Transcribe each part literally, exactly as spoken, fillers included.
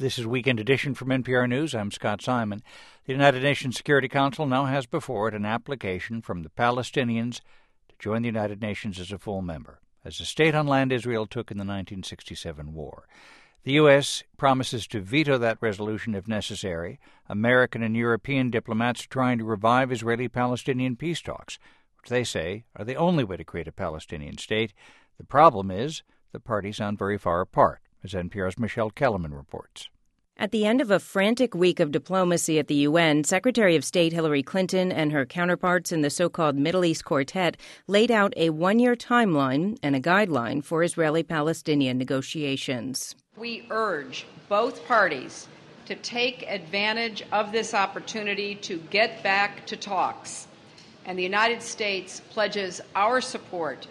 This is Weekend Edition from N P R News. I'm Scott Simon. The United Nations Security Council now has before it an application from the Palestinians to join the United Nations as a full member, as a state on land Israel took in the nineteen sixty-seven war. The U S promises to veto that resolution if necessary. American and European diplomats are trying to revive Israeli-Palestinian peace talks, which they say are the only way to create a Palestinian state. The problem is the parties sound very far apart, as N P R's Michelle Kellerman reports. At the end of a frantic week of diplomacy at the U N, Secretary of State Hillary Clinton and her counterparts in the so-called Middle East Quartet laid out a one-year timeline and a guideline for Israeli-Palestinian negotiations. We urge both parties to take advantage of this opportunity to get back to talks, and the United States pledges our support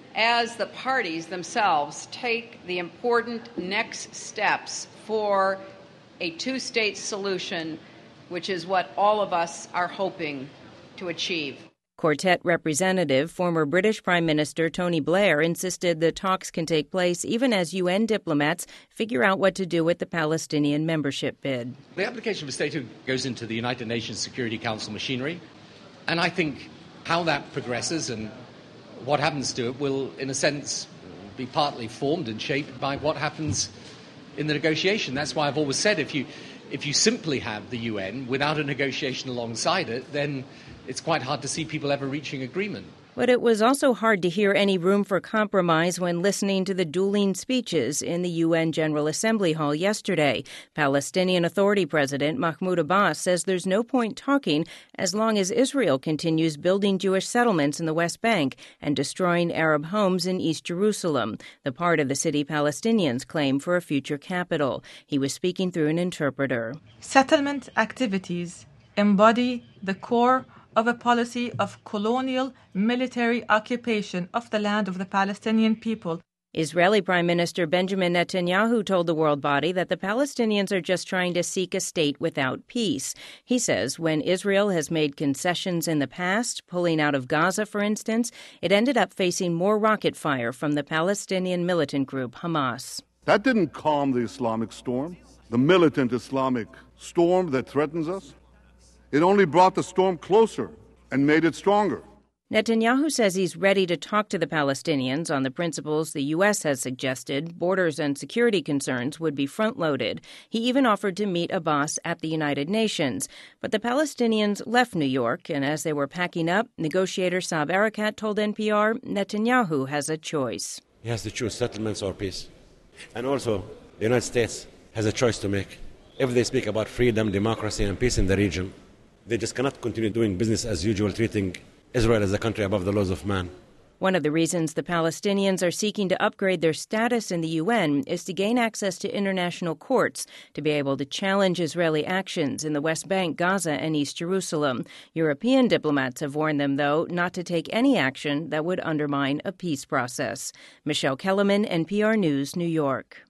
as the parties themselves take the important next steps for a two-state solution, which is what all of us are hoping to achieve. Quartet representative, former British Prime Minister Tony Blair, insisted the talks can take place even as U N diplomats figure out what to do with the Palestinian membership bid. The application for statehood goes into the United Nations Security Council machinery, and I think how that progresses and what happens to it will, in a sense, be partly formed and shaped by what happens in the negotiation. That's why I've always said if you if you simply have the U N without a negotiation alongside it, then it's quite hard to see people ever reaching agreement. But it was also hard to hear any room for compromise when listening to the dueling speeches in the U N General Assembly Hall yesterday. Palestinian Authority President Mahmoud Abbas says there's no point talking as long as Israel continues building Jewish settlements in the West Bank and destroying Arab homes in East Jerusalem, the part of the city Palestinians claim for a future capital. He was speaking through an interpreter. Settlement activities embody the core of a policy of colonial military occupation of the land of the Palestinian people. Israeli Prime Minister Benjamin Netanyahu told the world body that the Palestinians are just trying to seek a state without peace. He says when Israel has made concessions in the past, pulling out of Gaza, for instance, it ended up facing more rocket fire from the Palestinian militant group Hamas. That didn't calm the Islamic storm, the militant Islamic storm that threatens us. It only brought the storm closer and made it stronger. Netanyahu says he's ready to talk to the Palestinians on the principles the U S has suggested. Borders and security concerns would be front-loaded. He even offered to meet Abbas at the United Nations. But the Palestinians left New York, and as they were packing up, negotiator Saeb Erekat told N P R Netanyahu has a choice. He has to choose settlements or peace. And also, the United States has a choice to make. If they speak about freedom, democracy, and peace in the region, they just cannot continue doing business as usual, treating Israel as a country above the laws of man. One of the reasons the Palestinians are seeking to upgrade their status in the U N is to gain access to international courts to be able to challenge Israeli actions in the West Bank, Gaza, and East Jerusalem. European diplomats have warned them, though, not to take any action that would undermine a peace process. Michelle Kellerman, N P R News, New York.